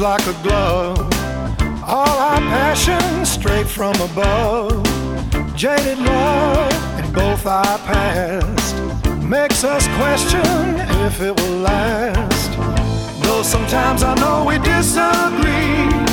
like a glove. All our passion straight from above. Jaded love in both our past makes us question if it will last. Though sometimes I know we disagree,